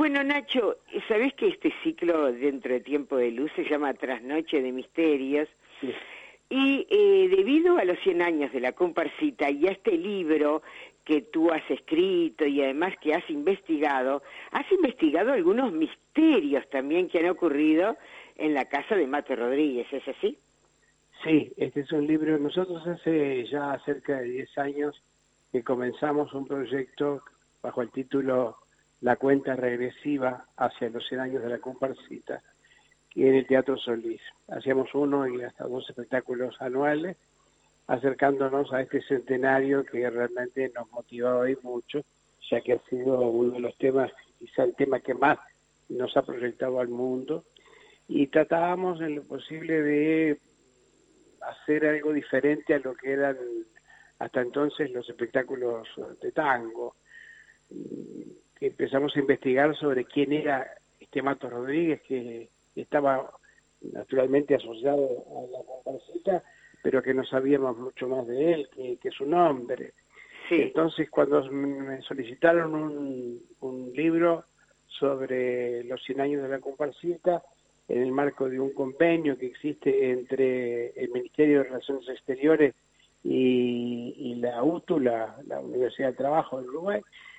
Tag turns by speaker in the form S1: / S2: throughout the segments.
S1: Bueno, Nacho, ¿sabés que este ciclo Dentro de Tiempo de Luz se llama Trasnoche de Misterios?
S2: Sí.
S1: Y debido a los 100 años de la comparsita y a este libro que tú has escrito y además que has investigado algunos misterios también que han ocurrido en la casa de Mato Rodríguez, ¿es así?
S2: Sí, este es un libro. Nosotros hace ya cerca de 10 años que comenzamos un proyecto bajo el título La cuenta regresiva hacia los 100 años de la comparsita, que en el Teatro Solís. Hacíamos uno y hasta 2 espectáculos anuales, acercándonos a este centenario que realmente nos motivaba hoy mucho, ya que ha sido uno de los temas, quizá el tema que más nos ha proyectado al mundo, y tratábamos en lo posible de hacer algo diferente a lo que eran hasta entonces los espectáculos de tango. Que empezamos a investigar sobre quién era este Mato Rodríguez, que estaba naturalmente asociado a la comparsita, pero que no sabíamos mucho más de él que su nombre.
S1: Sí.
S2: Entonces, cuando me solicitaron un libro sobre los 100 años de la comparsita, en el marco de un convenio que existe entre el Ministerio de Relaciones Exteriores y la UTU, la Universidad del Trabajo del Uruguay,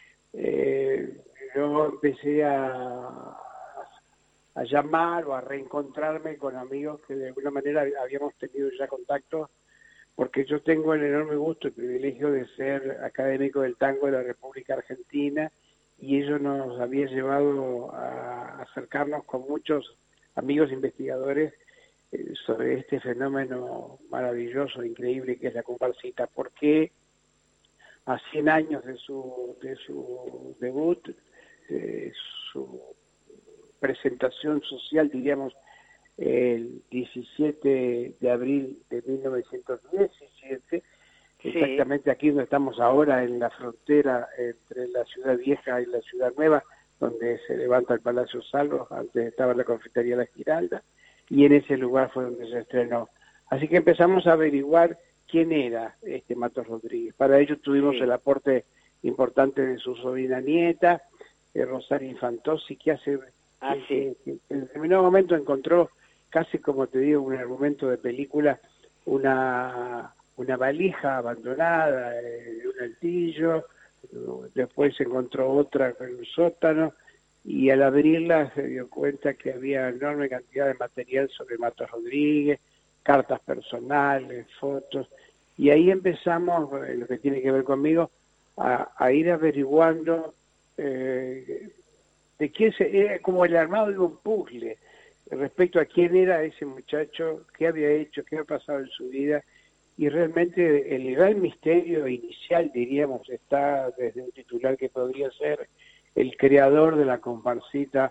S2: yo empecé a llamar o a reencontrarme con amigos que de alguna manera habíamos tenido ya contacto, porque yo tengo el enorme gusto y privilegio de ser académico del tango de la República Argentina, y ello nos había llevado a acercarnos con muchos amigos investigadores sobre este fenómeno maravilloso, increíble que es la comparsita. Porque a 100 años de su debut, de su presentación social, diríamos, el 17 de abril de 1917, sí, exactamente aquí donde estamos ahora, en la frontera entre la ciudad vieja y la ciudad nueva, donde se levanta el Palacio Salvo, antes estaba la confitería La Giralda, y en ese lugar fue donde se estrenó. Así que empezamos a averiguar quién era este Mato Rodríguez. Para ello tuvimos el aporte importante de su sobrina nieta, Rosario Infantozzi, que que en determinado momento encontró, casi como te digo, un argumento de película, una valija abandonada de un altillo. Después se encontró otra en un sótano, y al abrirla se dio cuenta que había enorme cantidad de material sobre Mato Rodríguez, cartas personales, fotos, y ahí empezamos, lo que tiene que ver conmigo, a ir averiguando de quién era como el armado de un puzzle respecto a quién era ese muchacho, qué había hecho, qué había pasado en su vida. Y realmente el gran misterio inicial, diríamos, está desde un titular que podría ser: el creador de la comparsita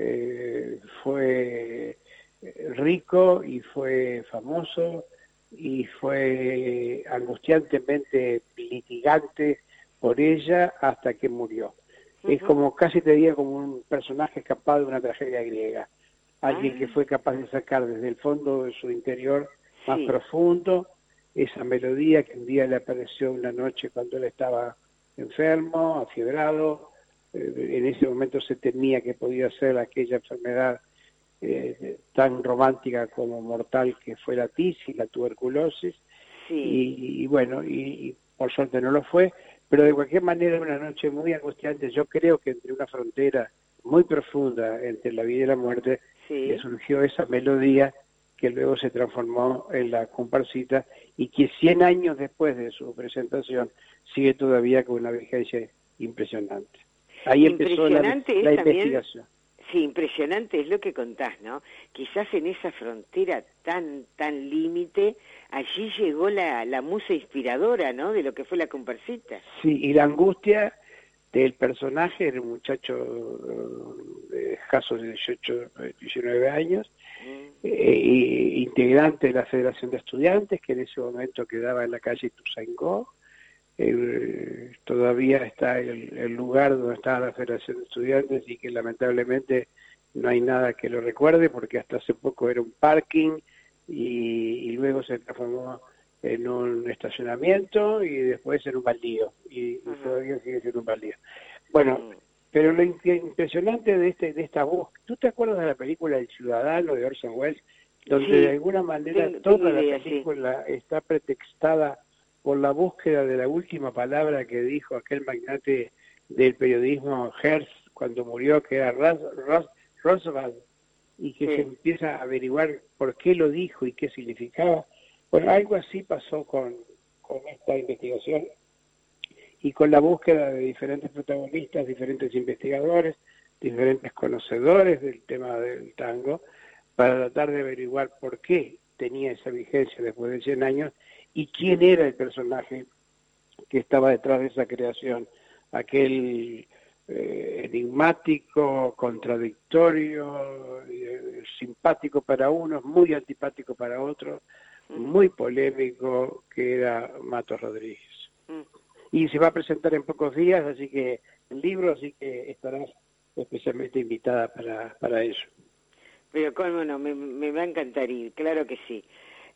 S2: fue rico y fue famoso y fue angustiantemente litigante por ella hasta que murió. Es como, casi te diría, como un personaje escapado de una tragedia griega. Alguien que fue capaz de sacar desde el fondo de su interior más profundo esa melodía que un día le apareció una noche cuando él estaba enfermo, afiebrado. En ese momento se temía que podía ser aquella enfermedad tan romántica como mortal que fue la tisis, la tuberculosis. Y bueno, y por suerte no lo fue, pero de cualquier manera una noche muy angustiante. Yo creo que entre una frontera muy profunda entre la vida y la muerte, le surgió esa melodía que luego se transformó en la comparsita, y que 100 años después de su presentación sigue todavía con una vigencia impresionante. Ahí empezó la investigación.
S1: Sí, impresionante es lo que contás, ¿no? Quizás en esa frontera tan límite, allí llegó la musa inspiradora, ¿no?, de lo que fue la comparsita.
S2: Sí, y la angustia del personaje, era un muchacho de escasos 18, 19 años, integrante de la Federación de Estudiantes, que en ese momento quedaba en la calle Ituzaingó. Todavía está el lugar donde estaba la Federación de Estudiantes, y que lamentablemente no hay nada que lo recuerde, porque hasta hace poco era un parking y luego se transformó en un estacionamiento y después en un baldío, y todavía sigue siendo un baldío. Bueno, Pero lo impresionante de esta voz, ¿tú te acuerdas de la película El Ciudadano de Orson Welles? Donde
S1: Sí,
S2: de alguna manera toda la película está pretextada por la búsqueda de la última palabra que dijo aquel magnate del periodismo Hearst cuando murió, que era Roosevelt, y que se empieza a averiguar por qué lo dijo y qué significaba. Bueno, algo así pasó con esta investigación y con la búsqueda de diferentes protagonistas, diferentes investigadores, diferentes conocedores del tema del tango, para tratar de averiguar por qué tenía esa vigencia después de 100 años y quién era el personaje que estaba detrás de esa creación, aquel enigmático, contradictorio, simpático para unos, muy antipático para otros, muy polémico, que era Matos Rodríguez. Y se va a presentar en pocos días, así que el libro, así que estarás especialmente invitada para eso.
S1: Pero cómo no, me va a encantar ir, claro que sí.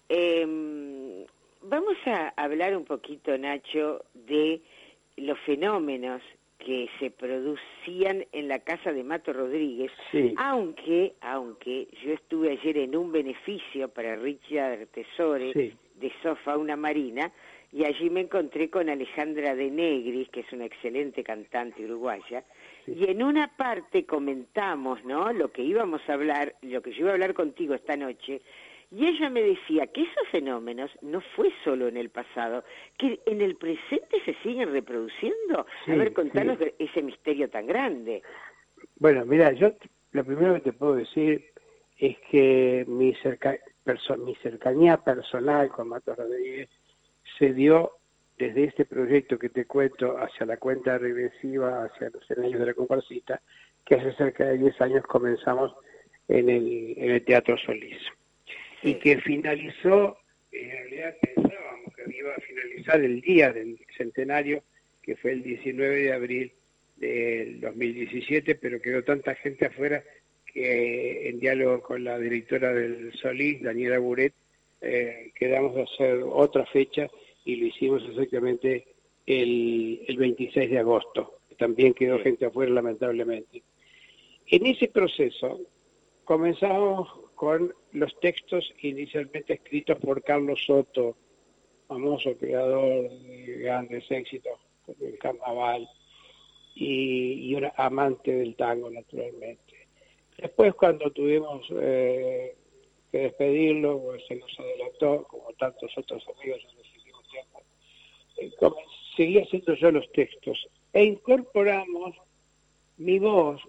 S1: Vamos a hablar un poquito, Nacho, de los fenómenos que se producían en la casa de Matos Rodríguez,
S2: sí.
S1: aunque yo estuve ayer en un beneficio para Richard Tesore de Sofauna Marina, y allí me encontré con Alejandra de Negris, que es una excelente cantante uruguaya, y en una parte comentamos, ¿no?, lo que íbamos a hablar, lo que yo iba a hablar contigo esta noche, y ella me decía que esos fenómenos no fue solo en el pasado, que en el presente se siguen reproduciendo. A ver, contanos ese misterio tan grande.
S2: Bueno, mira, yo lo primero que te puedo decir es que mi cercanía personal con Matos Rodríguez se dio desde este proyecto que te cuento hacia la cuenta regresiva, hacia los 100 años de la comparsita, que hace cerca de 10 años comenzamos en el Teatro Solís. Y que finalizó, en realidad pensábamos que iba a finalizar el día del centenario, que fue el 19 de abril del 2017, pero quedó tanta gente afuera que en diálogo con la directora del Solís, Daniela Buret, quedamos de hacer otra fecha y lo hicimos exactamente el 26 de agosto. También quedó gente afuera, lamentablemente. En ese proceso comenzamos con los textos inicialmente escritos por Carlos Soto, famoso creador de grandes éxitos como el Carnaval, y un amante del tango, naturalmente. Después, cuando tuvimos que despedirlo, pues se nos adelantó, como tantos otros amigos en los últimos tiempos, seguí haciendo yo los textos e incorporamos mi voz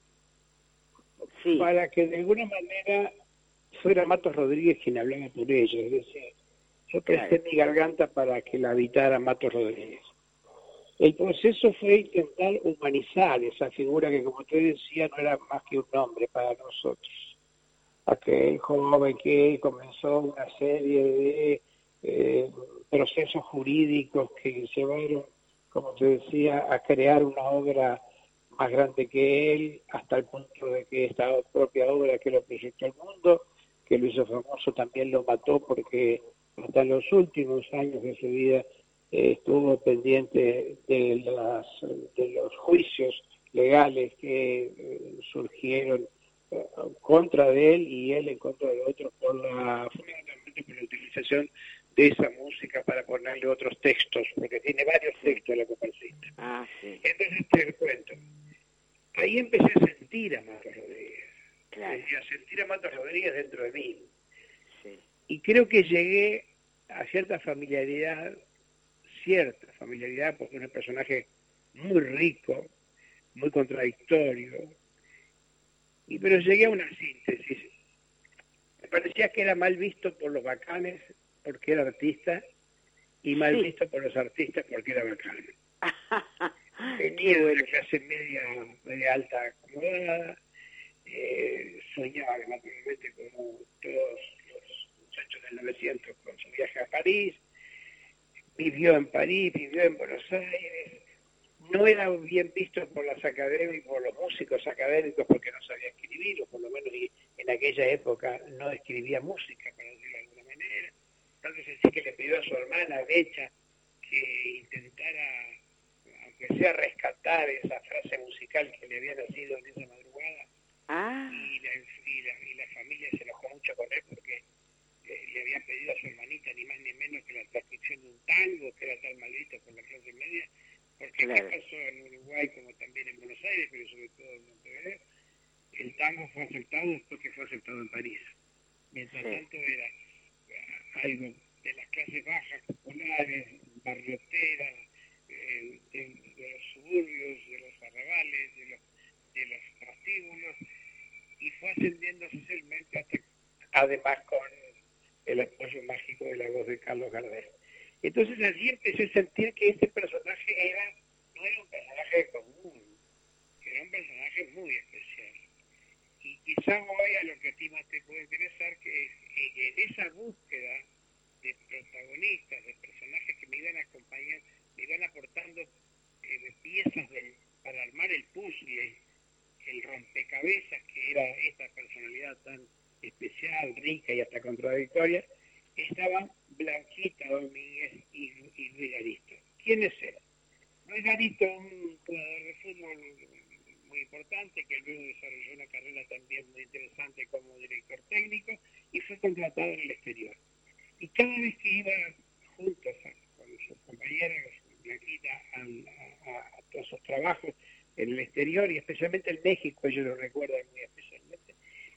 S2: para que de alguna manera fuera Matos Rodríguez quien hablaba por ellos. Es decir, yo presté mi garganta para que la habitara Matos Rodríguez. El proceso fue intentar humanizar esa figura que, como te decía, no era más que un nombre para nosotros. Aquel joven que comenzó una serie de procesos jurídicos que llevaron, como te decía, a crear una obra más grande que él, hasta el punto de que esta propia obra que lo proyectó al mundo, que lo hizo famoso, también lo mató porque hasta los últimos años de su vida estuvo pendiente de los juicios legales que surgieron contra de él y él en contra de otros fundamentalmente por la utilización de esa música para ponerle otros textos, porque tiene varios textos la comparsita. Entonces te cuento, ahí empecé a sentir a Matos Rodríguez, a sentir a Matos Rodríguez dentro de mí. Y creo que llegué a cierta familiaridad porque es un personaje muy rico, muy contradictorio, pero llegué a una síntesis. Me parecía que era mal visto por los bacanes porque era artista y mal visto por los artistas porque era bacán. Venía de una clase media alta acomodada, soñaba naturalmente como todos los muchachos del 900 con su viaje a París, vivió en París, vivió en Buenos Aires, no era bien visto por los académicos, por los músicos académicos porque no sabía escribir, o por lo menos en aquella época no escribía música, para decirlo de alguna manera. Entonces sí que le pidió a su hermana Becha que intentara, aunque empecé a rescatar esa frase musical que le había nacido en esa madrugada. Y la familia se enojó mucho con él porque le había pedido a su hermanita ni más ni menos que la transcripción de un tango que era tan maldito por la clase media, porque claro. ¿Qué pasó en Uruguay como también en Buenos Aires, pero sobre todo en Montevideo? El tango fue aceptado después que fue aceptado en París. Mientras tanto era algo de las clases bajas, populares, barrioteras, de los suburbios, de los arrabales, de los prostíbulos, y fue ascendiendo socialmente hasta, además con el apoyo mágico de la voz de Carlos Gardel. Entonces allí empecé a sentir que este personaje no era un personaje común, era un personaje muy especial. Y quizá hoy a lo que a ti más te puede interesar, que es en esa búsqueda de protagonistas, de personajes que me iban a acompañar, me iban aportando piezas para armar el puzzle, el rompecabezas que era esta personalidad tan especial, rica y hasta contradictoria, estaban Blanquita Domínguez y Luis Garisto. ¿Quiénes eran? Luis Garisto, un jugador de fútbol muy importante, que luego desarrolló una carrera también muy interesante como director técnico y fue contratado en el exterior. Y cada vez que iba juntos con sus compañeros, Blanquita, a todos sus trabajos en el exterior y especialmente en México, ellos lo recuerdan muy especialmente,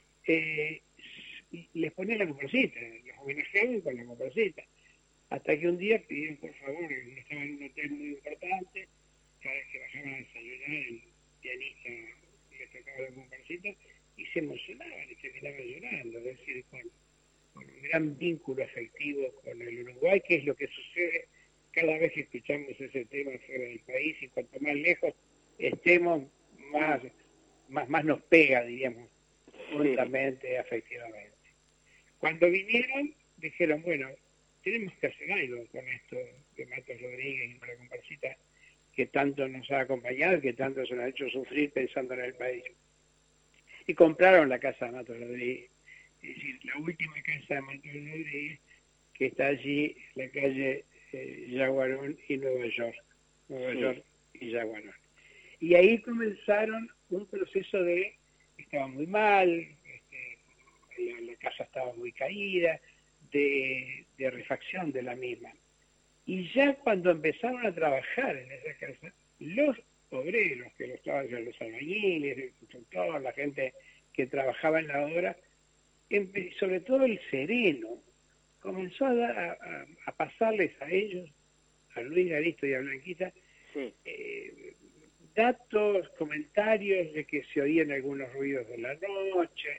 S2: les ponía la Comparsita, los homenajeaban con la Comparsita, hasta que un día pidieron por favor, estaban en un hotel muy importante, cada vez que bajaban a desayunar el pianista le tocaba la Comparsita y se emocionaban y terminaban llorando, es decir, con un gran vínculo afectivo con el Uruguay, que es lo que sucede cada vez que escuchamos ese tema fuera del país, y cuanto más lejos estemos, más nos pega, diríamos, juntamente, afectivamente. Cuando vinieron, dijeron, bueno, tenemos que hacer algo con esto de Matos Rodríguez y con la Comparsita, que tanto nos ha acompañado, que tanto se nos ha hecho sufrir pensando en el país. Y compraron la casa de Matos Rodríguez, es decir, la última casa de Matos Rodríguez, que está allí en la calle Yaguarón y Nueva York y Yaguarón. Y ahí comenzaron un proceso estaba muy mal, la casa estaba muy caída, de refacción de la misma. Y ya cuando empezaron a trabajar en esa casa, los obreros, que los albañiles, el constructor, la gente que trabajaba en la obra, sobre todo el sereno, comenzó a pasarles a ellos, a Luis Garisto y a Blanquita, datos, comentarios de que se oían algunos ruidos de la noche,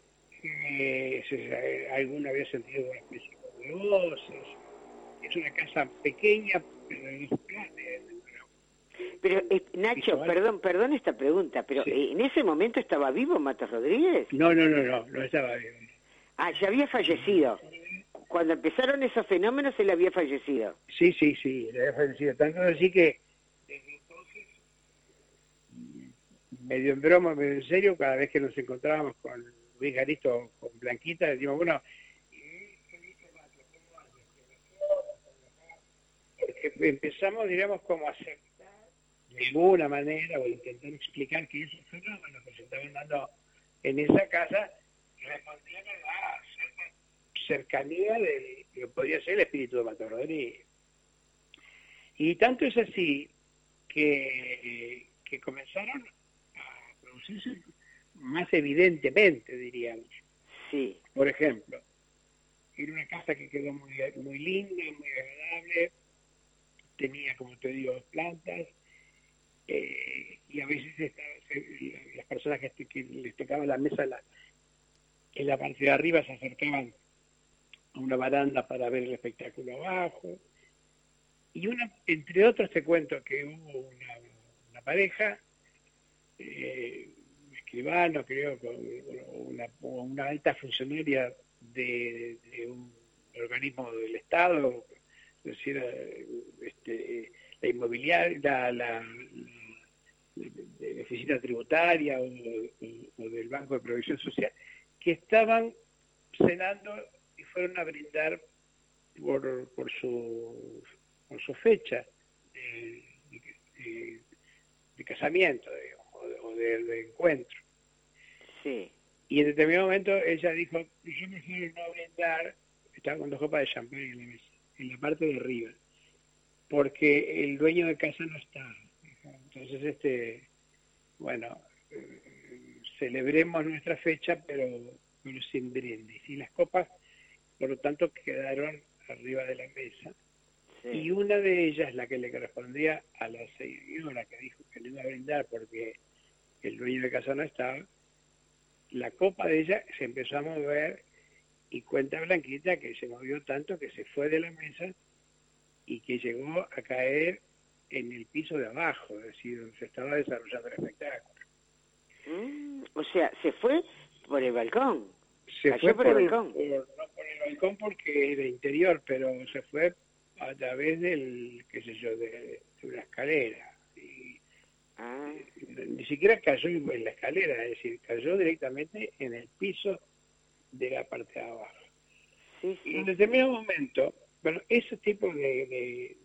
S2: alguno había sentido una especie de voces. Es una casa pequeña, pero de dos planes.
S1: Pero Nacho, perdón esta pregunta, pero ¿en ese momento estaba vivo Matos Rodríguez?
S2: No estaba vivo.
S1: Ah, ya había fallecido. Cuando empezaron esos fenómenos, él había fallecido.
S2: Sí, él había fallecido. Tanto así que, desde entonces, medio en broma, medio en serio, cada vez que nos encontrábamos con Luis Garisto, con Blanquita, decimos, bueno, porque empezamos, diríamos, como a aceptar de alguna manera, o intentar explicar que esos fenómenos que se estaban dando en esa casa respondían a la cercanía de lo que podía ser el espíritu de Matos Rodríguez. Y tanto es así que comenzaron a producirse más evidentemente, diríamos.
S1: Sí.
S2: Por ejemplo, era una casa que quedó muy linda, muy agradable, tenía, como te digo, 2 plantas, y a veces las personas que les tocaba la mesa en la parte de arriba se acercaban a una baranda para ver el espectáculo abajo. Y entre otros te cuento que hubo una pareja, escribano, creo, con una alta funcionaria de un organismo del Estado, es decir, la inmobiliaria, la oficina tributaria o del Banco de Previsión Social, que estaban cenando y fueron a brindar por su fecha casamiento, digamos, de encuentro.
S1: Sí.
S2: Y en determinado momento ella dijo, yo prefiero no brindar, estaba con 2 copas de champán en la mesa, en la parte de arriba, porque el dueño de casa no está. Entonces, bueno, celebremos nuestra fecha, pero sin brindis. Y las copas, por lo tanto, quedaron arriba de la mesa.
S1: Sí.
S2: Y una de ellas, la que le correspondía a la señora que dijo que no iba a brindar porque el dueño de casa no estaba, la copa de ella se empezó a mover y cuenta Blanquita que se movió tanto que se fue de la mesa y que llegó a caer en el piso de abajo, es decir, donde se estaba desarrollando el espectáculo.
S1: O sea, se fue por el balcón.
S2: Se
S1: Cayó
S2: fue
S1: por el balcón.
S2: no por el balcón porque era interior, pero se fue a través del, qué sé yo, de una escalera. Y ni siquiera cayó en la escalera, es decir, cayó directamente en el piso de la parte de abajo.
S1: Sí,
S2: Y en determinado momento, bueno, ese tipo de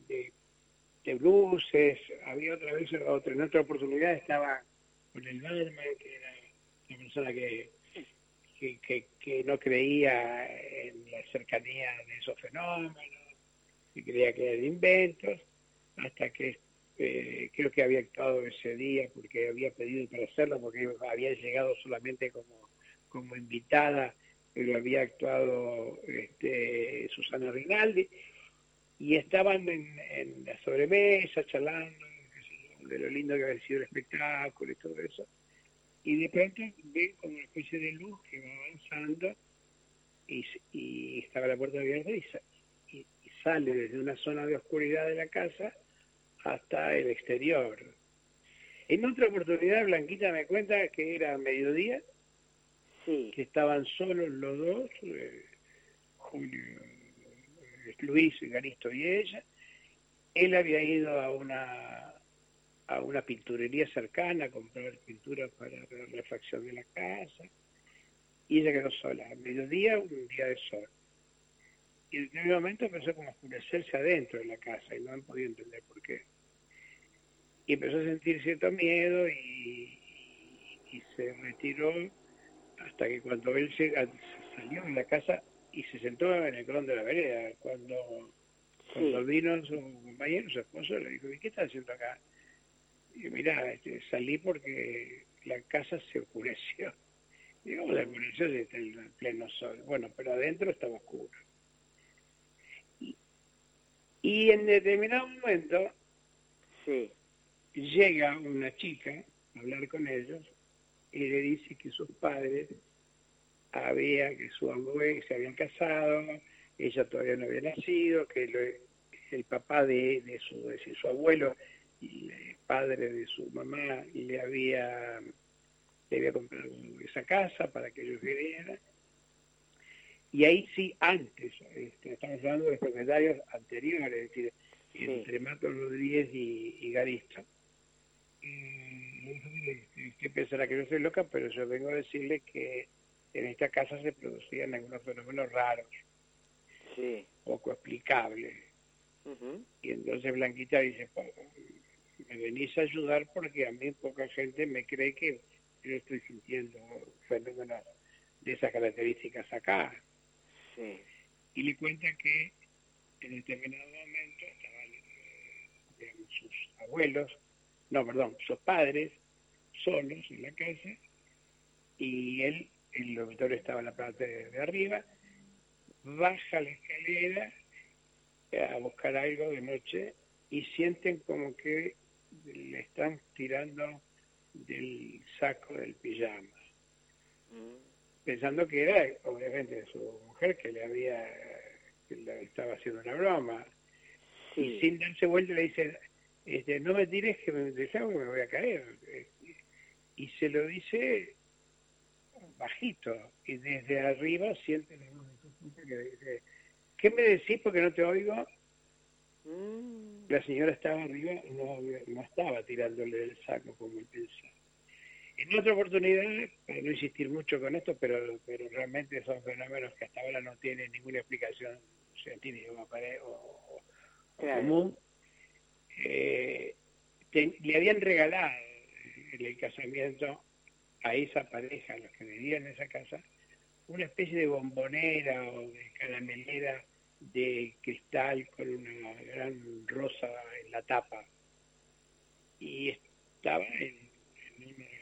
S2: luces, había en otra oportunidad estaba con el barman, que era una persona que no creía en la cercanía de esos fenómenos, que creía que eran inventos, hasta que creo que había actuado ese día porque había pedido para hacerlo, porque había llegado solamente como invitada, pero había actuado Susana Rinaldi, y estaban en la sobremesa charlando de lo lindo que había sido el espectáculo y todo eso, y de pronto ven como una especie de luz que va avanzando y estaba la puerta abierta y sale desde una zona de oscuridad de la casa hasta el exterior. En otra oportunidad Blanquita me cuenta que era mediodía, que estaban solos los dos, Julio, Luis, Garisto y ella. Él había ido a una pinturería cercana a comprar pintura para la refacción de la casa, y ella quedó sola. A mediodía, un día de sol. Y en un momento empezó como a oscurecerse adentro de la casa, y no han podido entender por qué. Y empezó a sentir cierto miedo y se retiró hasta que cuando él salió de la casa y se sentó en el cordón de la vereda, cuando vino su compañero, su esposo, le dijo, ¿y qué estás haciendo acá? Y mirá, salí porque la casa se oscureció. Digo, la oscureció si está en pleno sol. Bueno, pero adentro estaba oscuro. Y en determinado momento llega una chica a hablar con ellos y le dice que sus padres que su abuelo se habían casado, ella todavía no había nacido, que el papá de su abuelo, el padre de su mamá, le había comprado esa casa para que ellos vivieran. Y ahí sí, antes, estamos hablando de propietarios anteriores, es decir, entre Mato Rodríguez y Garisto. Usted pensará que yo soy loca, pero yo vengo a decirle que en esta casa se producían algunos fenómenos raros, poco explicables. Y entonces Blanquita dice, me venís a ayudar porque a mí poca gente me cree que yo estoy sintiendo fenómenos de esas características acá. Y le cuenta que en determinado momento estaban sus padres solos en la casa, y el dormitorio estaba en la parte de arriba, baja la escalera a buscar algo de noche y sienten como que le están tirando del saco del pijama, pensando que era obviamente su mujer que le estaba haciendo una broma, y sin darse vuelta le dice, no me tires que me deshago que me voy a caer, y se lo dice bajito, y desde arriba sienten que dice, ¿qué me decís porque no te oigo? La señora estaba arriba y no estaba tirándole del saco como él pensaba. En otra oportunidad, para no insistir mucho con esto, pero realmente son fenómenos que hasta ahora no tienen ninguna explicación científica o común, le habían regalado el casamiento a esa pareja, a los que vivían en esa casa, una especie de bombonera o de caramelera de cristal con una gran rosa en la tapa. Y estaba en uno de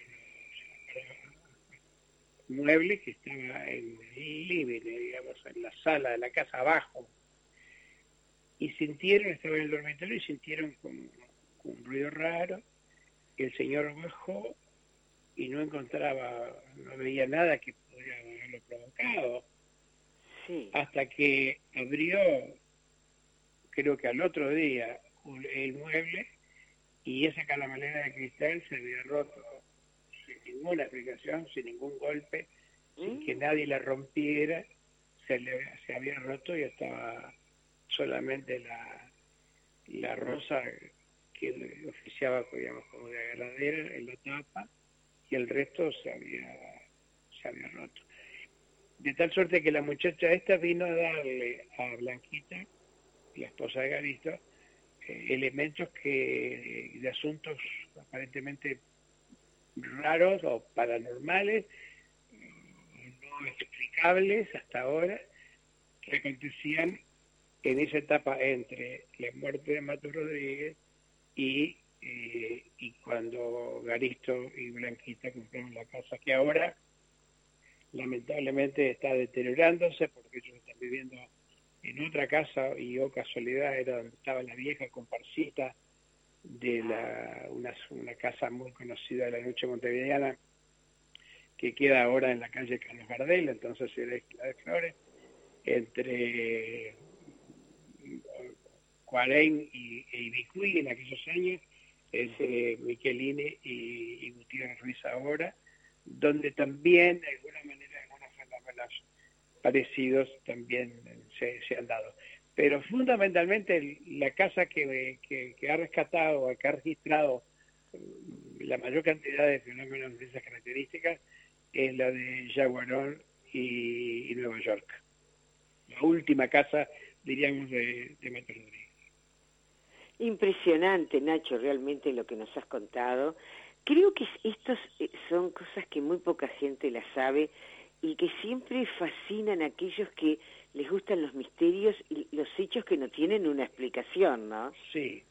S2: los muebles que estaba en el living, digamos, en la sala de la casa abajo. Y sintieron, estaba en el dormitorio y sintieron como un ruido raro. El señor bajó y no veía nada que pudiera haberlo provocado.
S1: Sí.
S2: Hasta que abrió, creo que al otro día, el mueble y esa caramelera de cristal se había roto sin ninguna explicación, sin ningún golpe, sin que nadie la rompiera, se había roto y estaba solamente la rosa que oficiaba, digamos, como de agarradera en la tapa, y el resto se había roto. De tal suerte que la muchacha esta vino a darle a Blanquita, la esposa de Garisto, elementos de asuntos aparentemente raros o paranormales, no explicables hasta ahora, que acontecían en esa etapa entre la muerte de Mato Rodríguez y cuando Garisto y Blanquita compraron la casa, que ahora lamentablemente está deteriorándose porque ellos están viviendo en otra casa y casualidad era donde estaba la vieja comparsita de una casa muy conocida de la noche montevideana que queda ahora en la calle Carlos Gardel, entonces era Isla de Flores, entre Cuarén y Ibicuí en aquellos años, entre Michelini y Gutiérrez Ruiz ahora, donde también de alguna manera algunos fenómenos parecidos también se han dado. Pero fundamentalmente la casa que ha rescatado, que ha registrado la mayor cantidad de fenómenos de esas características es la de Yaguarón y Nueva York. La última casa, diríamos, de Mato Rodríguez.
S1: Impresionante, Nacho, realmente lo que nos has contado. Creo que estos son cosas que muy poca gente las sabe y que siempre fascinan a aquellos que les gustan los misterios y los hechos que no tienen una explicación, ¿no?
S2: Sí.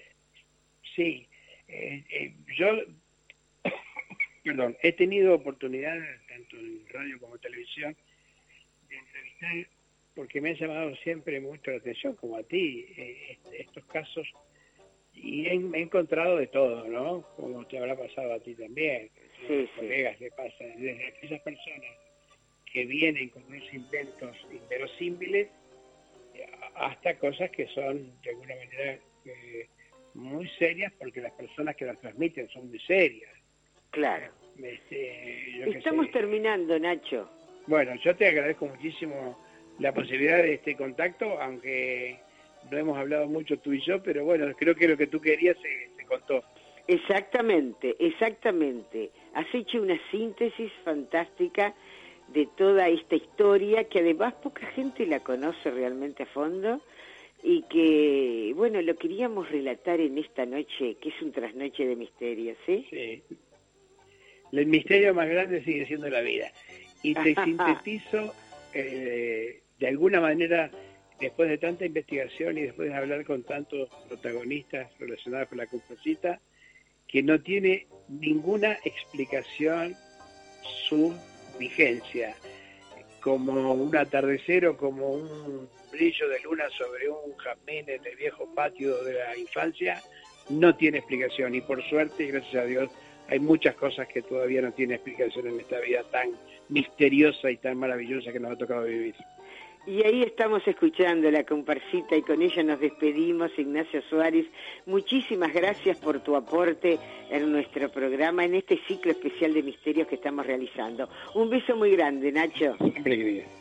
S2: Yo, perdón, he tenido oportunidad, tanto en radio como en televisión, de entrevistar, porque me ha llamado siempre mucho la atención, como a ti, estos casos, y he encontrado de todo, ¿no? Como te habrá pasado a ti también,
S1: Sí,
S2: colegas le pasa, desde aquellas personas que vienen con unos inventos inverosímiles hasta cosas que son de alguna manera muy serias porque las personas que las transmiten son muy serias.
S1: Claro.
S2: Estamos
S1: terminando, Nacho.
S2: Bueno, yo te agradezco muchísimo la posibilidad de este contacto, aunque no hemos hablado mucho tú y yo, pero bueno, creo que lo que tú querías se contó.
S1: Exactamente. Has hecho una síntesis fantástica de toda esta historia, que además poca gente la conoce realmente a fondo, y que, bueno, lo queríamos relatar en esta noche, que es un trasnoche de misterios, ¿sí?
S2: Sí. El misterio más grande sigue siendo la vida. Y te sintetizo, de alguna manera, después de tanta investigación y después de hablar con tantos protagonistas relacionados con la Comparsita, que no tiene ninguna explicación su vigencia, como un atardecer o como un brillo de luna sobre un jazmín en el viejo patio de la infancia, no tiene explicación, y por suerte, gracias a Dios, hay muchas cosas que todavía no tienen explicación en esta vida tan misteriosa y tan maravillosa que nos ha tocado vivir.
S1: Y ahí estamos escuchando la Comparsita y con ella nos despedimos. Ignacio Suárez, muchísimas gracias por tu aporte en nuestro programa, en este ciclo especial de misterios que estamos realizando. Un beso muy grande, Nacho.
S2: Siempre querida.